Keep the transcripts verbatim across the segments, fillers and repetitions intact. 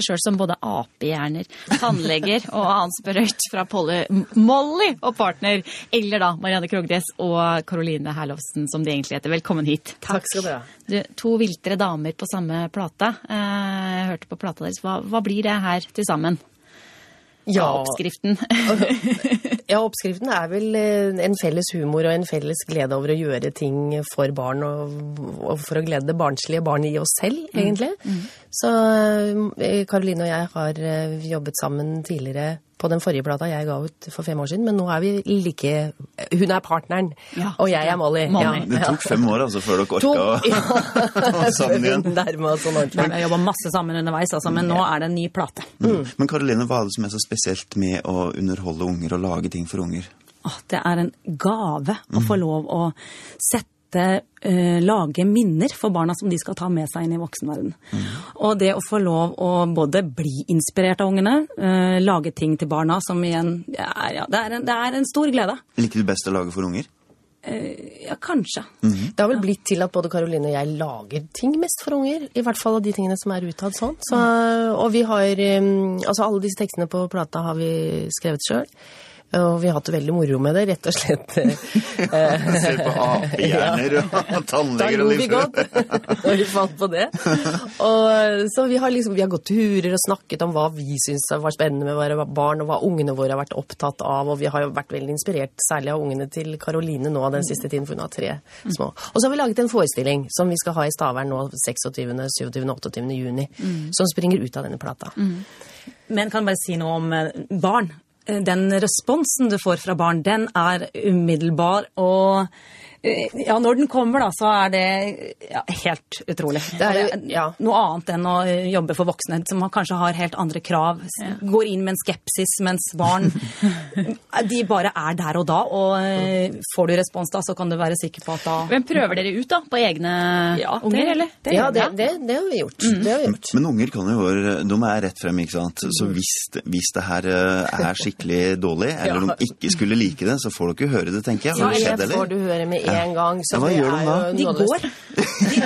seg selv som både apehjerner, tannleger og annen sprøyt fra Polly, Molly og partner, eller da Marianne Krognes og Caroline Herlovsen, som det egentlig heter. Velkommen hit. Takk skal du ha. Du, to viltre damer på samme plata. Jeg hørte på plata deres. Hva, hva blir det her til sammen? Ja, oppskriften. Ja, oppskriften er vel en felles humor og en felles glede over å gjøre ting for barn og, og for å glede det barnslige barnet i oss selv, egentlig. Mm. Mm. Så Caroline og jeg har jobbet sammen tidligere på den forrige plata jeg ga ut for fem år siden, men nå er vi like... Hun er partneren, ja, og jeg er Molly. Ja. Det tok fem år altså før dere orket å ja. sammen igjen. Dermed, sånn vi har jobbet masse sammen underveis, altså, men nå er det en ny plate. Mm. Men Caroline, hva er det som er så spesielt med å underholde unger og lage ting for unger? Åh, det er en gave å mm. få lov å sette Uh, lage minner for barna som de skal ta med seg inn i voksenverden. Mm. Og det å få lov å både bli inspirert av ungene, uh, lage ting til barna som igjen, ja, ja, det, er en, det er en stor glede. Liker du best å lage for unger? Uh, ja, kanskje. Mm-hmm. Det har vel blitt til at både Caroline og jeg lager ting mest for unger, i hvert fall av de tingene som er uttatt sånn. Så, og vi har, um, altså alle disse tekstene på plata har vi skrevet selv. Og vi har hatt det veldig moro med det, rett og slett. Se på apehjerner og tannleger og litt. Da lo vi godt, og vi fant på det. Og, så vi har, liksom, vi har gått turer og snakket om hva vi synes var spennende med våre barn, og hva ungene våre har vært opptatt av, og vi har jo vært veldig inspirert, særlig av ungene til Caroline nå den siste tiden, for hun har tre små. Og så har vi laget en forestilling som vi skal ha i Stavern nå seksogtyvende, syvogtyvende, åtteogtyvende juni, mm. som springer ut av denne plata. Mm. Men kan bare si noe om barn? Den responsen du får fra barn, den er umiddelbar, og ja, når den kommer da, så er det ja, helt utrolig. Det er jo ja. noe annet enn å jobbe for voksne, som kanskje har helt andre krav, ja. går inn med en skepsis, mens barn, de bare er der og da, og får du respons da, så kan du være sikker på at da... Men prøver dere ut da, på egne ja, unger, det, eller? Det, ja, det, det, det har vi gjort. Mm. Det har vi gjort. Men, men unger kan jo være, de er rett frem, ikke sant? Så hvis, hvis det her er skikkelig dårlig, eller ja. de ikke skulle like det, så får du ikke høre det, tenker jeg. Har det skjedd, eller? Ja, får du høre med en gang. Så ja, hva gjør de da? De går. De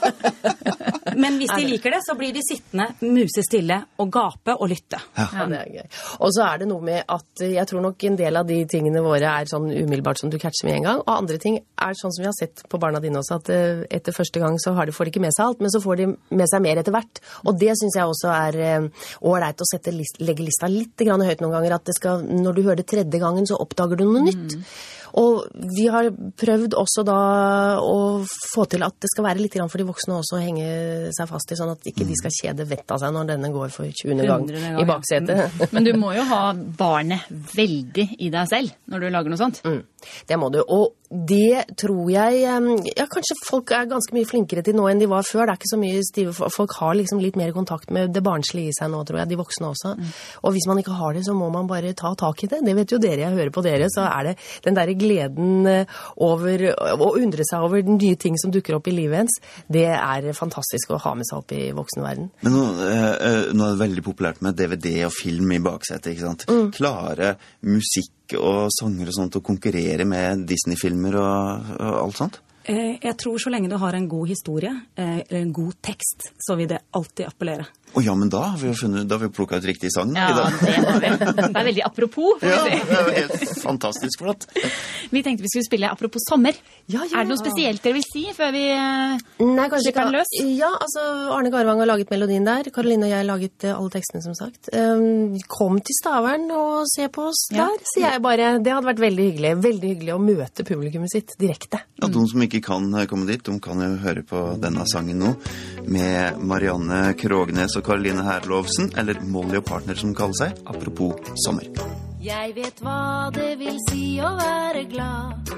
går. Men hvis de liker det, så blir de sittende, muse stille og gape og lytte. Ja. Ja, det er gøy. Og så er det noe med at jeg tror nok en del av de tingene våre er sånn umiddelbart som du catcher med en gang, og andre ting er sånn som vi har sett på barna dine også, at etter første gang så har de, får de ikke med seg alt, men så får de med seg mer etter hvert. Og det synes jeg også er ålreit å sette, legge lista litt grann høyt noen ganger, at det skal, når du hører det tredje gangen, så oppdager du noe mm. nytt. Og vi har prøvd også da å få til at det skal være litt grann for de voksne også å henge seg fast i, sånn at ikke de skal kjede vett av seg når denne går for tjuende gang i baksetet. Men du må jo ha barnet veldig i deg selv når du lager noe sånt. Mm. Det må du, og det tror jeg, ja, kanskje folk er ganske mye flinkere til nå enn de var før. Det er ikke så mye stive, folk har liksom litt mer kontakt med det barnslige i seg nå, tror jeg, de voksne også. Mm. Og hvis man ikke har det, så må man bare ta tak i det. Det vet jo dere, jeg hører på dere, så er det den der gleden over å undre seg over nye ting som dukker opp i livet ens. Det er fantastisk å ha med seg opp i voksenverden. Men nå, øh, nå er det veldig populært med D V D og film i baksetet, ikke sant? Mm. Klare musikk og sanger og sånt å konkurrere med Disney-filmer og, og alt sånt? Jeg tror så lenge du har en god historie, eller en god tekst, så vil det alltid appellere. Å ja, men da har vi jo funnet, da har vi plukket ut riktig sang. Ja, det har vi. Det er veldig apropos. Ja, det er helt fantastisk flott. Vi tenkte vi skulle spille apropos sommer. Ja, ja. Er det noe spesielt dere vil si før vi Nei, kanskje slipper den løs? Ja, altså Arne Garvang har laget melodien der. Caroline og jeg har laget alle tekstene, som sagt. Um, kom til Stavern og se på oss ja. der, sier jeg bare. Det hadde vært veldig hyggelig. Veldig hyggelig å møte publikummet sitt direkte. Ja, de som ikke kan komme dit, de kan jo høre på denne sangen nå med Marianne Krognes og Caroline Herlovsen, eller Molly og partner som kaller seg, apropos sommer. Jeg vet hva det vil si å være glad,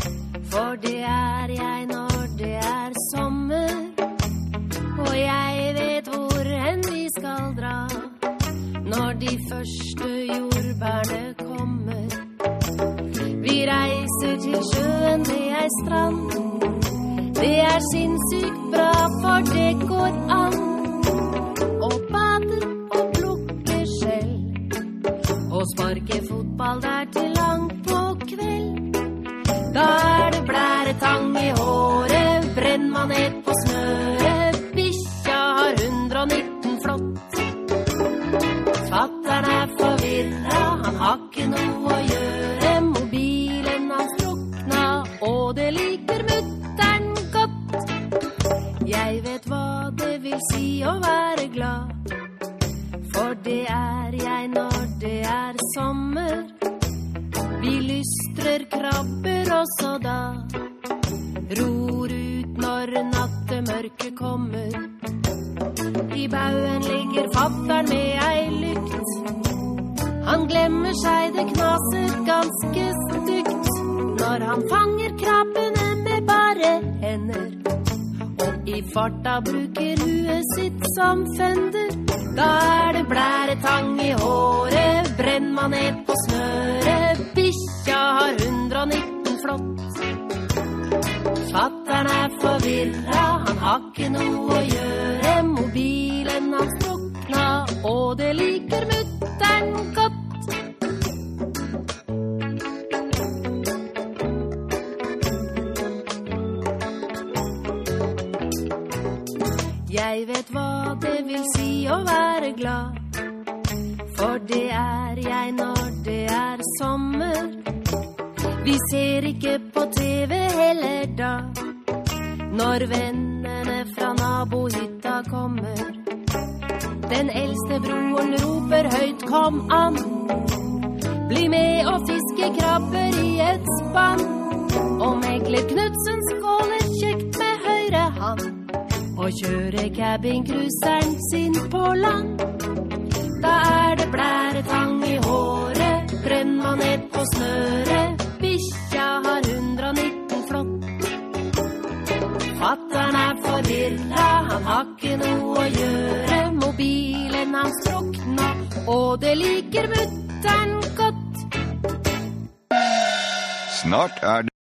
for det er jeg når det er sommer. Og jeg vet hvor hen vi skal dra, når de første jordbærene kommer. Vi reiser til sjøen ved ei strand, det er sinnssykt bra, for det går an å bade og plukke skjell, og sparke fotball der til langt på kveld. Da er det blæretang i håret, brennmanet på smøret, bikkja har hundre og nitten flott. ikke noe å gjøre. Mobilen har strukna, og det liker mutteren godt. Jeg vet hva det vil si å være glad, for det er jeg når det er sommer. Vi lystrer krabber også da, ror ut når nattemørket kommer. I bauen ligger fatteren med ei lykt. Han glemmer seg, det knaser ganske stygt når han fanger krabbene med bare hender. Og i farta bruker huet sitt som fender. Da er det blæretang i håret, brenn man ned på snøret. Bikkja har hundre og nitten flott. Fatteren er forvirra, han har ikke noe å gjøre. Mobilen har strukna, og det liker mutteren godt. Jeg vet hva det vil si å være glad, for det er jeg når det er sommer. Vi ser ikke på T V heller da, når vennene fra nabohytta kommer. Den eldste broren roper høyt, kom an, bli med og fiske krabber i et spann. Og megler Knudsen skåler kjekt med høyre hand, og kjører cabincruiseren sin på land. Da er det blæretang i håret, brenn man ned på snøret. Bikkja har hundre og nitten flott. Fatteren er forvirra, han har ikke noe å gjøre. Mobilen han strukna, og det liker mutteren godt. Snart er det